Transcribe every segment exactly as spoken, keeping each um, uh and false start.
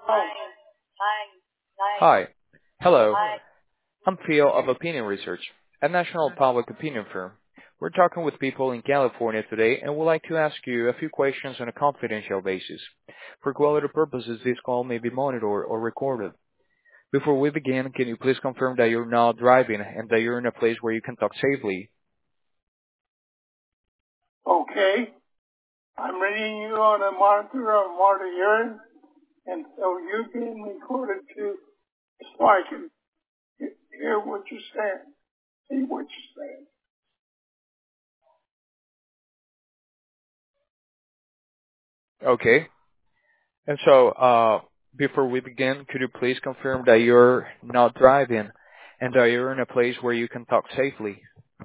Oh, Hi. Hello. I'm Theo of Opinion Research, a national public opinion firm. We're talking with people in California today and would like to ask you a few questions on a confidential basis. For quality purposes, this call may be monitored or recorded. Before we begin, can you please confirm that you're not driving and that you're in a place where you can talk safely? okay. I'm reading you on a monitor on water urine, and so you're being recorded too, so I can he- hear what you're saying, see what you're saying. Okay. And so, uh, before we begin, could you please confirm that you're not driving and that you're in a place where you can talk safely?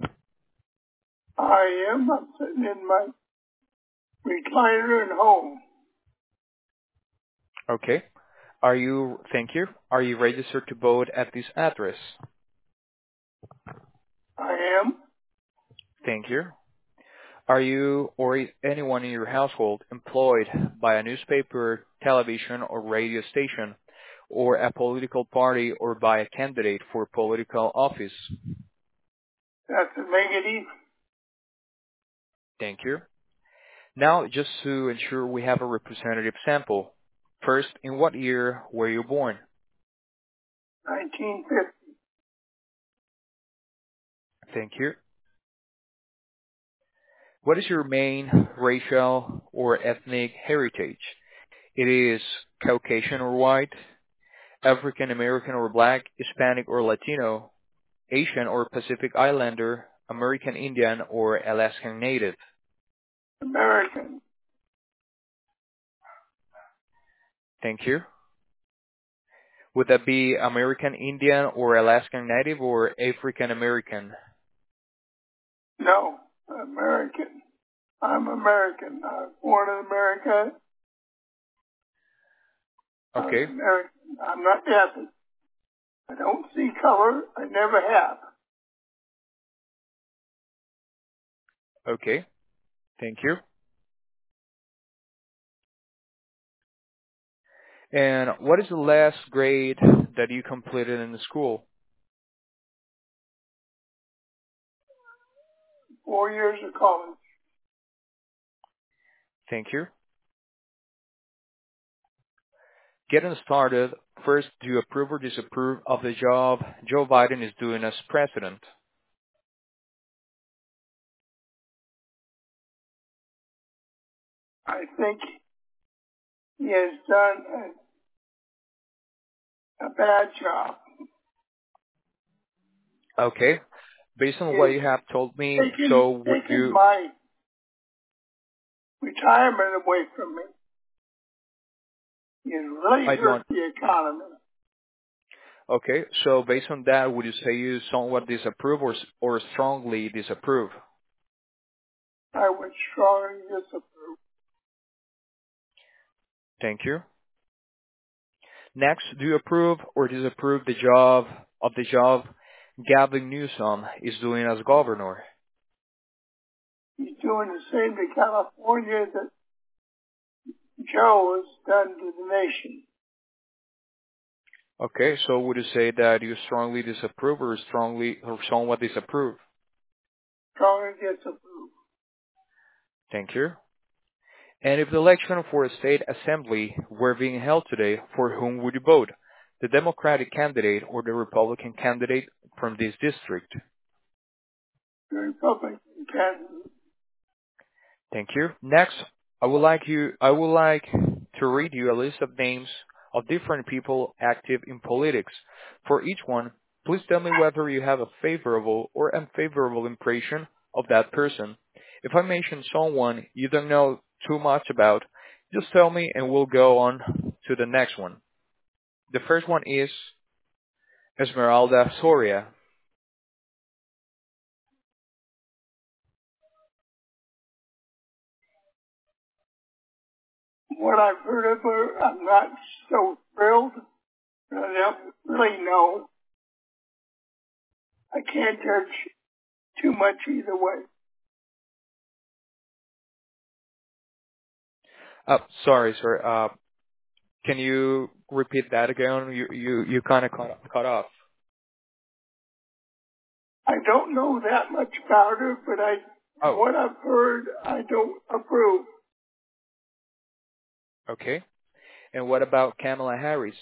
I am. I'm sitting in my recliner at home. Okay. Are you, thank you. Are you registered to vote at this address? I am. Thank you. Are you or is anyone in your household employed by a newspaper, television, or radio station, or a political party, or by a candidate for political office? That's a negative. Thank you. Now, just to ensure we have a representative sample. First, in what year were you born? nineteen fifty. Thank you. What is your main racial or ethnic heritage? It is Caucasian or white, African American or black, Hispanic or Latino, Asian or Pacific Islander, American Indian or Alaskan Native. American. Thank you. Would that be American Indian or Alaskan Native or African American? No, American. I'm American. I was born in America. I'm Okay, American. I'm not ethnic. I don't see color. I never have. okay, thank you. And what is the last grade that you completed in the school? Four years of college. Thank you. Getting started, first, do you approve or disapprove of the job Joe Biden is doing as president? I think he has done a, a bad job. Okay. Based He on what has you have told me, taken, so would taken you, my retirement away from me. He has really I hurt don't, the economy. okay, so based on that, would you say you somewhat disapprove or, or strongly disapprove? I would strongly disapprove. Thank you. Next, do you approve or disapprove the job of the job Gavin Newsom is doing as governor? He's doing the same to California that Joe has done to the nation. Okay, so would you say that you strongly disapprove or strongly or somewhat disapprove? Strongly disapprove. Thank you. And if the election for a state assembly were being held today, for whom would you vote? The Democratic candidate or the Republican candidate from this district? The Republican candidate. Thank you. Next, I would like you, I would like to read you a list of names of different people active in politics. For each one, please tell me whether you have a favorable or unfavorable impression of that person. If I mention someone you don't know too much about, just tell me and we'll go on to the next one. The first one is Esmeralda Soria. What I've heard of her, I'm not so thrilled. I don't really know. I can't judge too much either way. Uh, sorry, sir. Uh, Can you repeat that again? You you you kind of cut cut off. I don't know that much about her, but I, Oh, what I've heard, I don't approve. okay. And what about Kamala Harris?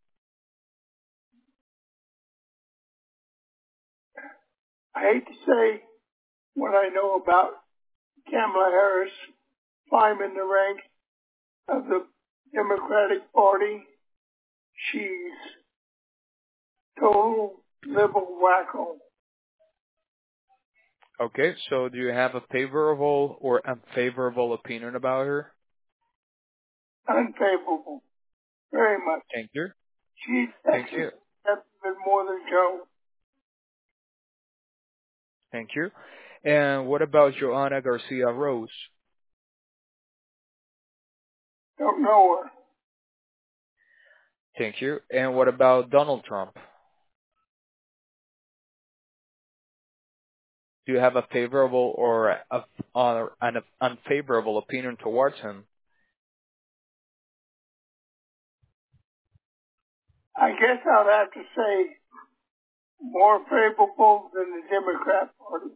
I hate to say what I know about Kamala Harris climbing the ranks of the Democratic Party. She's total liberal wacko. Okay, so do you have a favorable or unfavorable opinion about her? Unfavorable. Very much. Thank you. She's Thank Texas you. even more than Joe. Thank you. And what about Joanna Garcia Rose? Don't know her. Thank you. And what about Donald Trump? Do you have a favorable or a, or an unfavorable opinion towards him? I guess I'd have to say more favorable than the Democrat Party.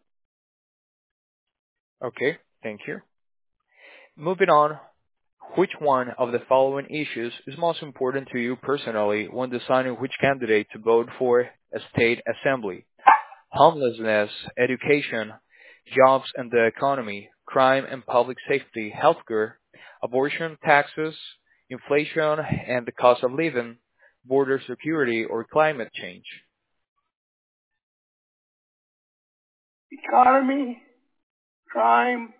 Okay, thank you. Moving on, which one of the following issues is most important to you personally when deciding which candidate to vote for a state assembly? Homelessness, education, jobs and the economy, crime and public safety, healthcare, abortion, taxes, inflation and the cost of living, border security, or climate change. Economy, crime,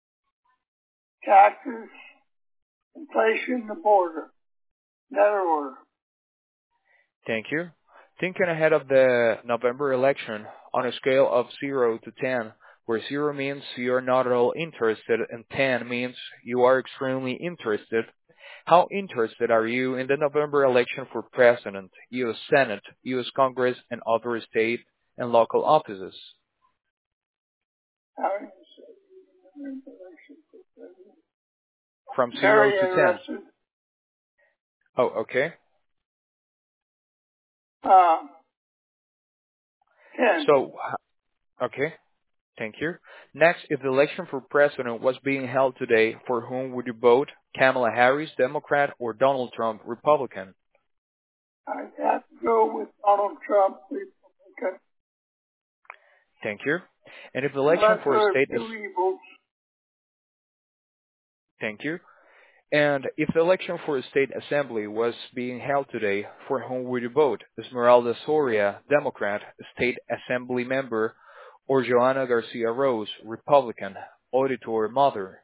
taxes, inflation, the border. In that order. Thank you. Thinking ahead of the November election on a scale of zero to ten, where zero means you are not at all interested and ten means you are extremely interested, how interested are you in the November election for President, U S Senate, U S Congress, and other state and local offices? How do you say? From zero Very to ten. interested. Oh, okay. Uh, ten. So, okay. Thank you. Next, if the election for president was being held today, for whom would you vote? Kamala Harris, Democrat, or Donald Trump, Republican? I have to go with Donald Trump, Republican. Thank you. And if the election for a Lesser of state two evils. thank you. And if the election for a state assembly was being held today, for whom would you vote? Esmeralda Soria, Democrat, state assembly member, or Joanna Garcia Rose, Republican, auditor mother?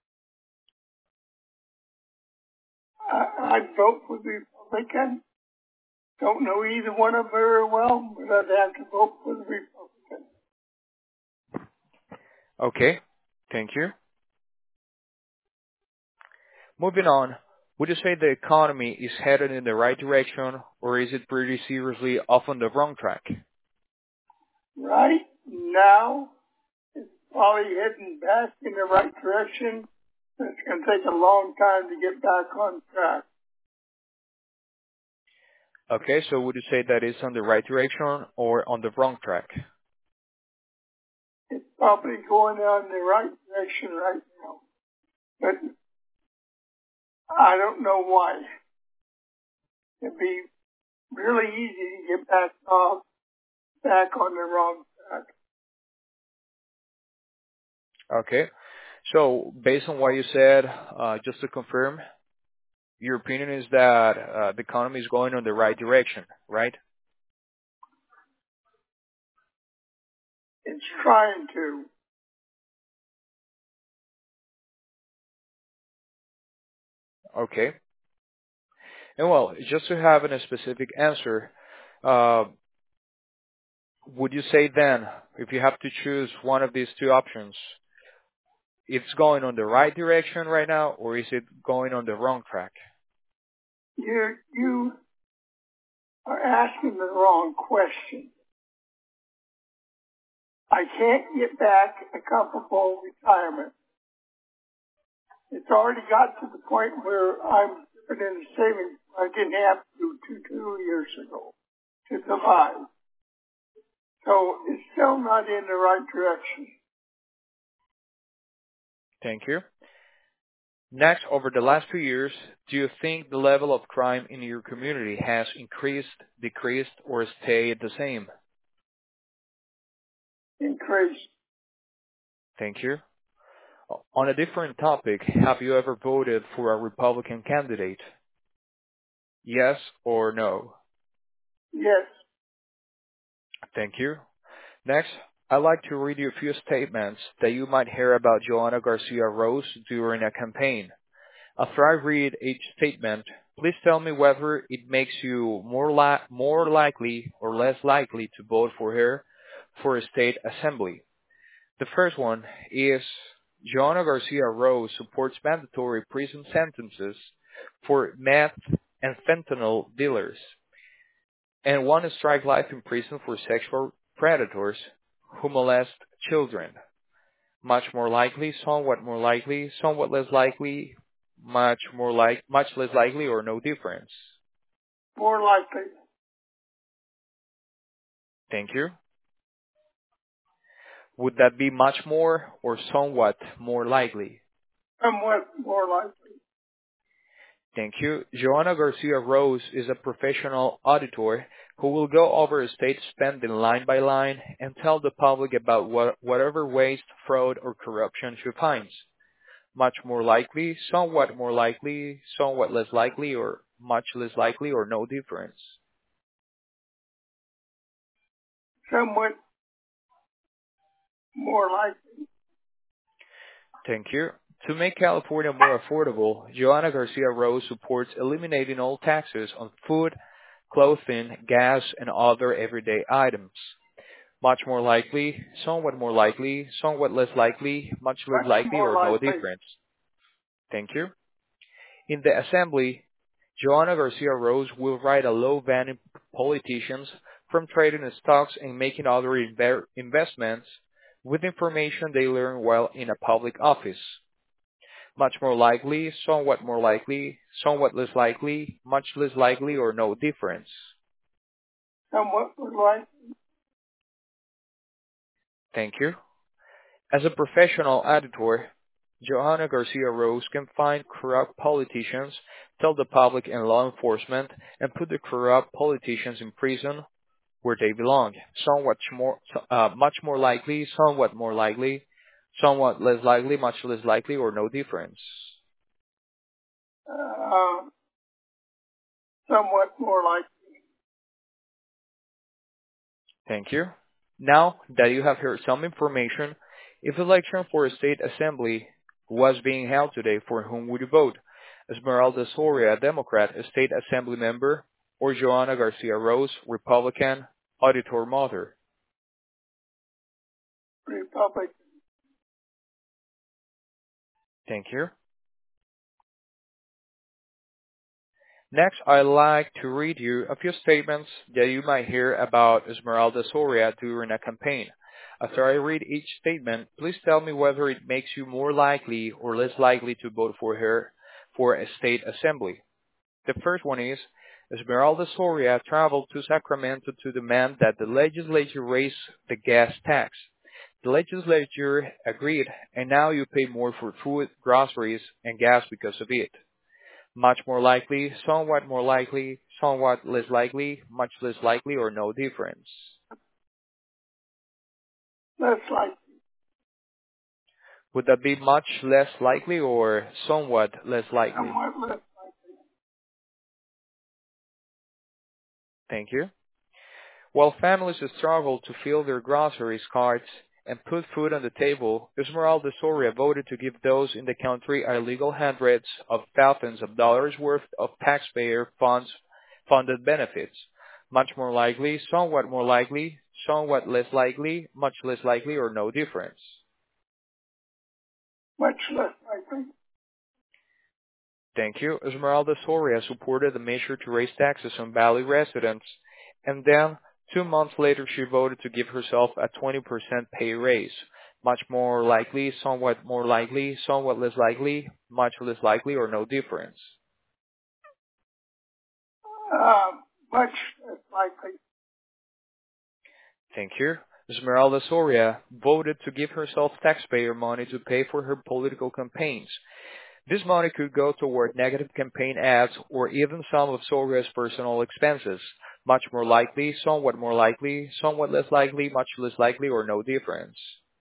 I, I'd vote for the Republican. Don't know either one of them very well, but I'd have to vote for the Republican. Okay. Thank you. Moving on, would you say the economy is headed in the right direction, or is it pretty seriously off on the wrong track? Right now, it's probably heading back in the right direction. But it's going to take a long time to get back on track. Okay, so would you say that it's on the right direction or on the wrong track? It's probably going on the right direction right now. But I don't know why. It'd be really easy to get back off, back on the wrong track. Okay, so based on what you said, uh, just to confirm, your opinion is that uh, the economy is going on the right direction, right? It's trying to. Okay. And well, just to have a specific answer, uh, would you say then, if you have to choose one of these two options, it's going on the right direction right now, or is it going on the wrong track? You, you are asking the wrong question. I can't get back a comfortable retirement. It's already got to the point where I'm put in a savings I didn't have to two, two years ago to survive. So it's still not in the right direction. Thank you. Next, over the last few years, do you think the level of crime in your community has increased, decreased, or stayed the same? Increased. Thank you. On a different topic, have you ever voted for a Republican candidate? Yes or no? Yes. Thank you. Next, I'd like to read you a few statements that you might hear about Joanna Garcia Rose during a campaign. After I read each statement, please tell me whether it makes you more, li- more likely or less likely to vote for her for a state assembly. The first one is Joanna Garcia Rose supports mandatory prison sentences for meth and fentanyl dealers and wants to strike life in prison for sexual predators who molest children. Much more likely, somewhat more likely, somewhat less likely, much more like, much less likely, or no difference. More likely. Thank you. Would that be much more or somewhat more likely? Somewhat more likely. Thank you. Joanna Garcia Rose is a professional auditor who will go over state spending line by line and tell the public about what, whatever waste, fraud, or corruption she finds. Much more likely, somewhat more likely, somewhat less likely, or much less likely, or no difference. Somewhat more likely. Thank you. To make California more affordable, Joanna Garcia Rose supports eliminating all taxes on food, clothing, gas, and other everyday items. Much more likely, somewhat more likely, somewhat less likely, much less Much likely, more or no likely. difference. Thank you. In the assembly, Joanna Garcia Rose will write a law banning politicians from trading in stocks and making other inve- investments with information they learn while in a public office. Much more likely, somewhat more likely, somewhat less likely, much less likely, or no difference. Somewhat more likely. Thank you. As a professional editor, Joanna Garcia Rose can find corrupt politicians, tell the public and law enforcement, and put the corrupt politicians in prison where they belong. Somewhat more, uh, much more likely, somewhat more likely, somewhat less likely, much less likely, or no difference. Uh, somewhat more likely. Thank you. Now that you have heard some information, if election for a state assembly was being held today, for whom would you vote? Esmeralda Soria, Democrat, a state assembly member, or Joanna Garcia Rose, Republican, auditor mother? Republic. Thank you. Next, I'd like to read you a few statements that you might hear about Esmeralda Soria during a campaign. After I read each statement, please tell me whether it makes you more likely or less likely to vote for her for a state assembly. The first one is, Esmeralda Soria traveled to Sacramento to demand that the legislature raise the gas tax. The legislature agreed, and now you pay more for food, groceries, and gas because of it. Much more likely, somewhat more likely, somewhat less likely, much less likely, or no difference. Less likely. Would that be much less likely or somewhat less likely? Somewhat less likely. Thank you. While families struggle to fill their groceries carts and put food on the table, Esmeralda Soria voted to give those in the country a legal hundreds of thousands of dollars worth of taxpayer funds funded benefits. Much more likely, somewhat more likely, somewhat less likely, much less likely, or no difference. Much less likely. Thank you. Esmeralda Soria supported the measure to raise taxes on Valley residents, and then two months later she voted to give herself a twenty percent pay raise. Much more likely, somewhat more likely, somewhat less likely, much less likely, or no difference. Uh, much less likely. Thank you. Esmeralda Soria voted to give herself taxpayer money to pay for her political campaigns. This money could go toward negative campaign ads or even some of Soria's personal expenses. Much more likely, somewhat more likely, somewhat less likely, much less likely, or no difference.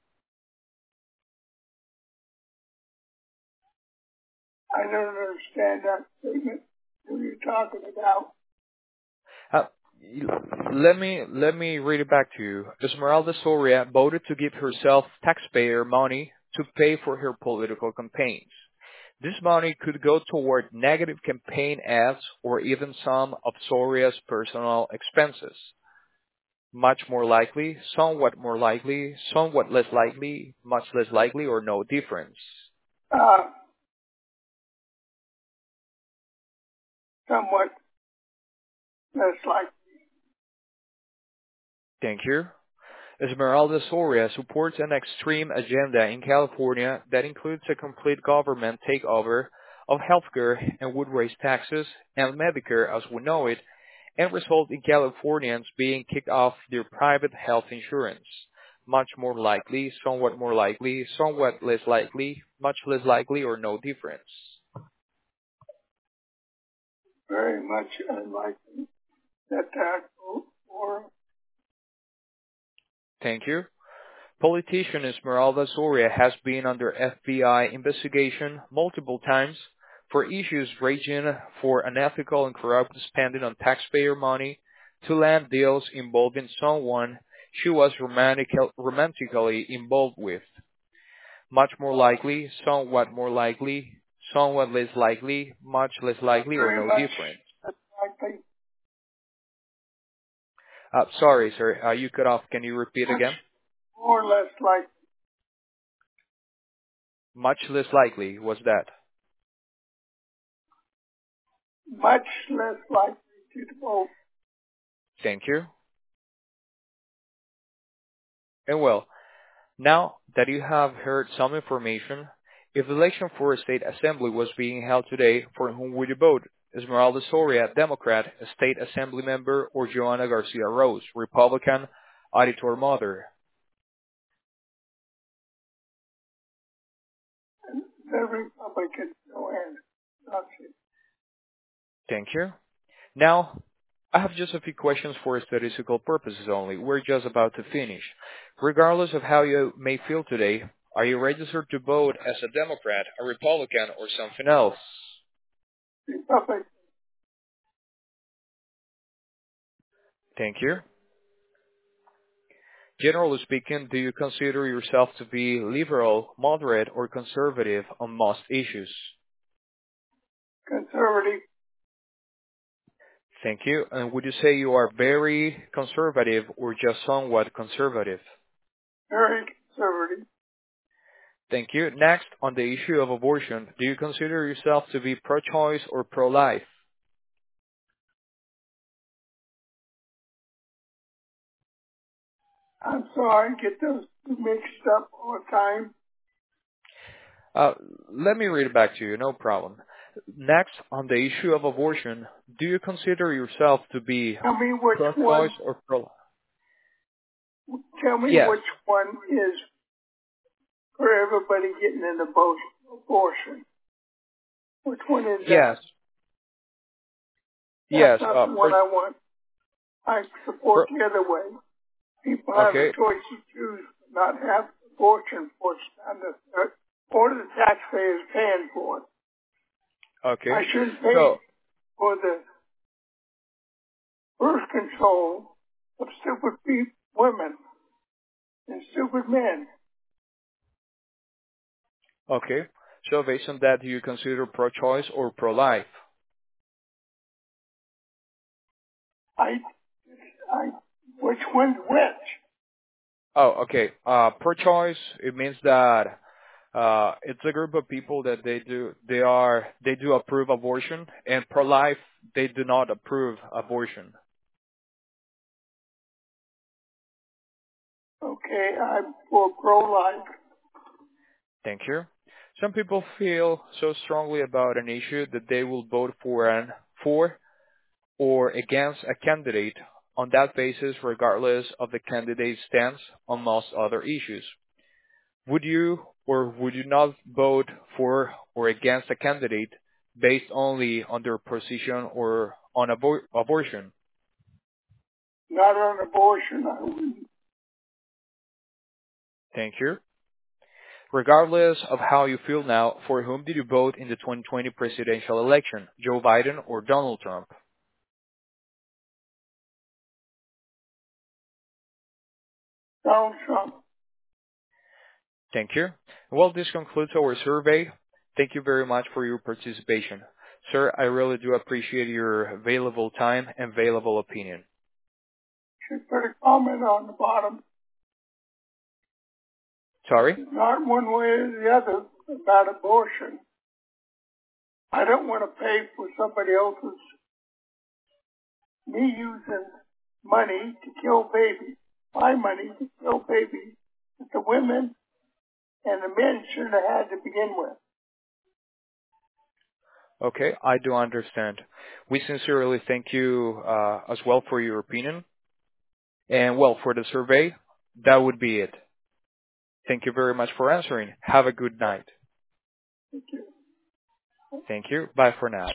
I don't understand that statement. Who are you talking about? Uh, let me let me read it back to you. Esmeralda Soria voted to give herself taxpayer money to pay for her political campaigns. This money could go toward negative campaign ads or even some of Soria's personal expenses. Much more likely, somewhat more likely, somewhat less likely, much less likely, or no difference. Uh, somewhat less likely. Thank you. Esmeralda Soria supports an extreme agenda in California that includes a complete government takeover of healthcare and would raise taxes and Medicare as we know it and result in Californians being kicked off their private health insurance. Much more likely, somewhat more likely, somewhat less likely, much less likely, or no difference. Very much unlikely that that or Thank you. Politician Esmeralda Soria has been under F B I investigation multiple times for issues ranging for unethical and corrupt spending on taxpayer money to land deals involving someone she was romantic, romantically involved with. Much more likely, somewhat more likely, somewhat less likely, much less likely, or very no much different. likely. Uh, sorry, sir, uh, you cut off. Can you repeat Much again? more less likely. Much less likely was that. Much less likely to vote. Thank you. And well, now that you have heard some information, if the election for a state assembly was being held today, for whom would you vote? Esmeralda Soria, Democrat, a state assembly member, or Joanna Garcia Rose, Republican, auditor mother? The Republicans no end. That's it. Thank you. Now, I have just a few questions for statistical purposes only. We're just about to finish. Regardless of how you may feel today, are you registered to vote as a Democrat, a Republican, or something else? Republic. Thank you. Generally speaking, do you consider yourself to be liberal, moderate, or conservative on most issues? Conservative. Thank you. And would you say you are very conservative or just somewhat conservative? Very conservative. Thank you. Next, on the issue of abortion, do you consider yourself to be pro-choice or pro-life? I'm sorry, I get those two mixed up all the time. Uh, let me read it back to you, no problem. Next, on the issue of abortion, do you consider yourself to be Tell me which one. pro-choice or pro-life? Tell me Yes. which one is for everybody getting an abo- abortion. Which one is that? Yes. That's Yes. not Uh, the one pro- I want. I support pro- the other way. People have a okay. choice to choose not have abortion forced on the uh, or the taxpayers paying for it. Okay. I shouldn't pay So, for the birth control of stupid pe- women and stupid men. okay. So based on that, do you consider pro-choice or pro-life? I, I, which one's which? Oh, okay. Uh, pro-choice, it means that uh, it's a group of people that they do, they are, they do approve abortion, and pro-life, they do not approve abortion. Okay, I'm for pro-life. Thank you. Some people feel so strongly about an issue that they will vote for an for or against a candidate on that basis regardless of the candidate's stance on most other issues? Would you or would you not vote for or against a candidate based only on their position or on abor- abortion? Not on abortion, I wouldn't. Thank you. Regardless of how you feel now, for whom did you vote in the twenty twenty presidential election, Joe Biden or Donald Trump? Donald Trump. Thank you. Well, this concludes our survey. Thank you very much for your participation. Sir, I really do appreciate your available time and available opinion. Should put a comment on the bottom. Sorry? Not one way or the other about abortion. I don't want to pay for somebody else's, me using money to kill babies, my money to kill babies that the women and the men shouldn't have had to begin with. Okay, I do understand. We sincerely thank you uh, as well for your opinion. And well, for the survey, that would be it. Thank you very much for answering. Have a good night. Thank you. Thank you. Bye for now.